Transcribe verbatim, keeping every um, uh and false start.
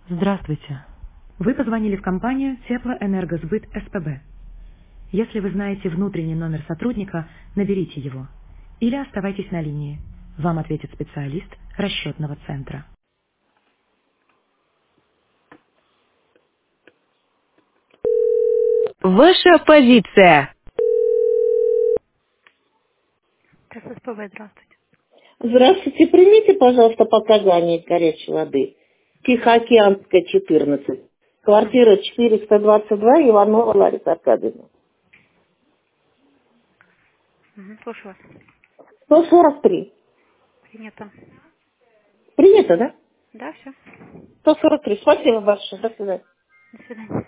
Здравствуйте. Вы позвонили в компанию Теплоэнергосбыт СПБ. Если вы знаете внутренний номер сотрудника, наберите его. Или оставайтесь на линии. Вам ответит специалист расчетного центра. Ваша позиция. СПБ, здравствуйте. Здравствуйте, примите, пожалуйста, показания горячей воды. Тихоокеанская, четырнадцать. Квартира четыреста двадцать два, Иванова Лариса Аркадьевна. Угу, слушаю вас. сто сорок три. Принято. Принято, да? Да, все. сто сорок три. Спасибо большое. До свидания. До свидания.